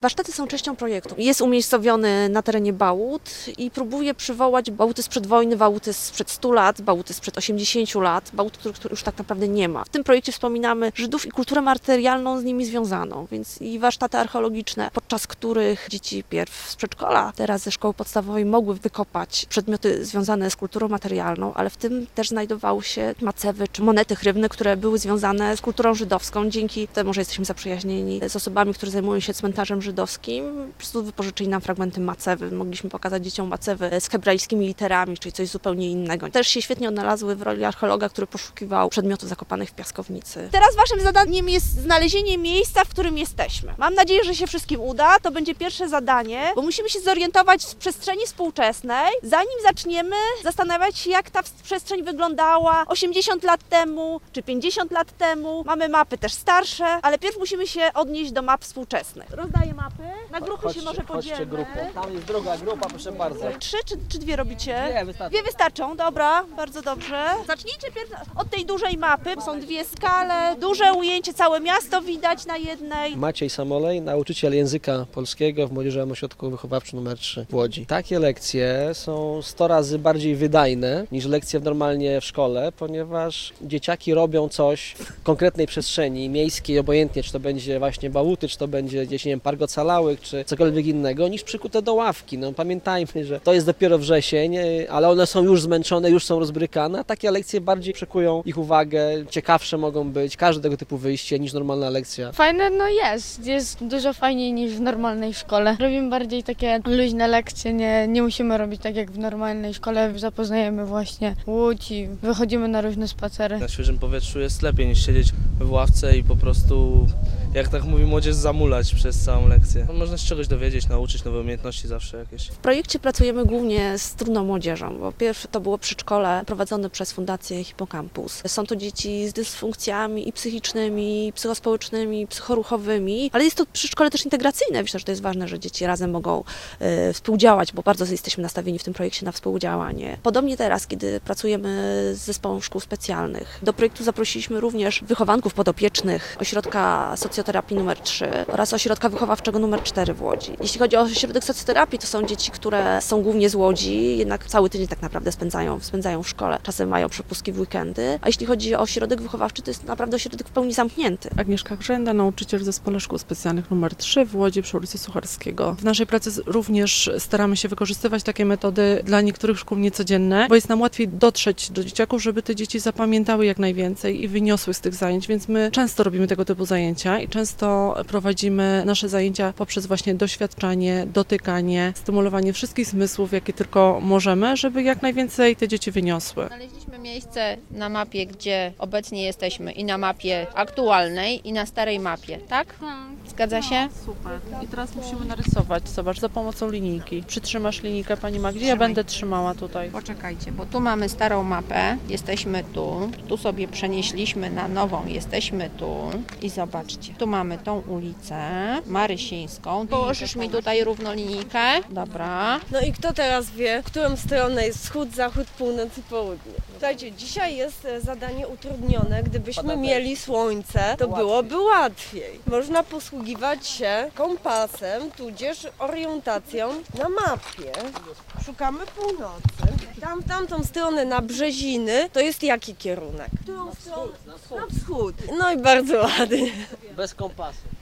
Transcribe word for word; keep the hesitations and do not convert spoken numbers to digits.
Warsztaty są częścią projektu. Jest umiejscowiony na terenie Bałut i próbuje przywołać Bałuty sprzed wojny, Bałuty sprzed stu lat, Bałuty sprzed osiemdziesięciu lat, Bałut, który, który już tak naprawdę nie ma. W tym projekcie wspominamy Żydów i kulturę materialną z nimi związaną, więc i warsztaty archeologiczne, podczas których dzieci pierw z przedszkola, teraz ze szkoły podstawowej mogły wykopać przedmioty związane z kulturą materialną, ale w tym też znajdowały się macewy czy monety chrywne, które były związane z kulturą żydowską. Dzięki temu, że jesteśmy zaprzyjaźnieni z osobami, które zajmują się cmentarzem żydowskim, po prostu wypożyczyli nam fragmenty macewy. Mogliśmy pokazać dzieciom macewy z hebrajskimi literami, czyli coś zupełnie innego. Też się świetnie odnalazły w roli archeologa, który poszukiwał przedmiotów zakopanych w piaskownicy. Teraz waszym zadaniem jest znalezienie miejsca, w którym jesteśmy. Mam nadzieję, że się wszystkim uda. To będzie pierwsze zadanie, bo musimy się zorientować w przestrzeni współczesnej, zanim zaczniemy zastanawiać się, jak ta przestrzeń wyglądała osiemdziesiąt lat temu, czy pięćdziesiąt lat temu. Mamy mapy też starsze, ale pierw musimy się odnieść do map współczesnych. Rozdaję mapy. Na grupy Chodźcie, się może podzielmy. grupą. Tam jest druga grupa, proszę bardzo. Trzy czy, czy dwie robicie? Dwie wystarczą. Dwie wystarczą, dobra, bardzo dobrze. Zacznijcie pierw od tej dużej mapy. Są dwie skale, duże ujęcie, całe miasto widać na jednej. Maciej Samolej, nauczyciel języka polskiego w Młodzieżowym Ośrodku Wychowawczym numer trzy w Łodzi. Takie lekcje są sto razy bardziej wydajne niż lekcje normalnie w szkole, ponieważ dzieciaki robią coś w konkretnej przestrzeni miejskiej, obojętnie czy to będzie właśnie Bałuty, czy to będzie gdzieś, nie wiem, Park Ocalałych, czy cokolwiek innego, niż przykute do ławki. No pamiętajmy, że to jest dopiero wrzesień, ale one są już zmęczone, już są rozbrykane, a takie lekcje bardziej przykują ich uwagę, ciekawsze mogą być, każde tego typu wyjście niż normalna lekcja. Fajne no jest, jest dużo fajniej niż w normalnej szkole. Robimy bardziej takie luźne lekcje, nie, nie musimy robić tak jak w normalnej szkole, zapoznajemy właśnie Łódź i wychodzimy na różne spacery. Na świeżym powietrzu jest lepiej niż siedzieć w ławce i po prostu, jak tak mówi młodzież, zamulać przez całą lekcję. Można się czegoś dowiedzieć, nauczyć, nowe umiejętności zawsze jakieś. W projekcie pracujemy głównie z trudną młodzieżą, bo pierwsze to było przedszkole prowadzone przez Fundację Hipokampus. Są to dzieci z dysfunkcjami i psychicznymi, i psychospołecznymi, i psychoruchowymi, ale jest to przedszkole też integracyjne. Myślę, że to jest ważne, że dzieci razem mogą y, współdziałać, bo bardzo jesteśmy nastawieni w tym projekcie na współdziałanie. Podobnie teraz, kiedy pracujemy z zespołem szkół specjalnych. Do projektu zaprosiliśmy również wychowanków podopiecznych Ośrodka Socjoterapii numer trzy oraz Ośrodka Wychowawczego numer cztery w Łodzi. Jeśli chodzi o ośrodek socjoterapii, to są dzieci, które są głównie z Łodzi, jednak cały tydzień tak naprawdę spędzają, spędzają w szkole. Czasem mają przepustki w weekendy. A jeśli chodzi o ośrodek wychowawczy, to jest naprawdę ośrodek w pełni zamknięty. Agnieszka Grzęda, nauczyciel w Zespole Szkół Specjalnych numer trzy w Łodzi przy ulicy Sucharskiego. W naszej pracy również staramy się wykorzystywać takie metody dla niektórych szkół niecodzienne, bo jest nam łatwiej dotrzeć do dzieciaków, żeby te dzieci zapamiętały jak najwięcej i wyniosły z tych zajęć, więc my często robimy tego typu zajęcia i często prowadzimy nasze zajęcia poprzez właśnie doświadczanie, dotykanie, stymulowanie wszystkich zmysłów, jakie tylko możemy, żeby jak najwięcej te dzieci wyniosły. Znaleźliśmy miejsce na mapie, gdzie obecnie jesteśmy i na mapie aktualnej i na starej mapie, tak? Zgadza się? Super. I teraz musimy narysować, zobacz, za pomocą linijki. Przytrzymasz linijkę, Pani Magdzie? Ja będę trzymała tutaj. Poczekajcie, bo tu mamy starą mapę, jesteśmy tu, tu sobie przenieśliśmy na nową, jesteśmy tu i zobaczcie, tu mamy tą ulicę Marysińską. Położysz mi tutaj równo linijkę? Dobra. No i kto teraz wie, w którą stronę jest wschód, zachód, północ i południe? Słuchajcie, dzisiaj jest zadanie utrudnione. Gdybyśmy mieli słońce, to byłoby łatwiej. Można posługiwać się kompasem, tudzież orientacją na mapie. Szukamy północy. Tam, tamtą stronę na Brzeziny to jest jaki kierunek? Którą stronę? Na wschód. No i bardzo ładnie. Bez kompasu.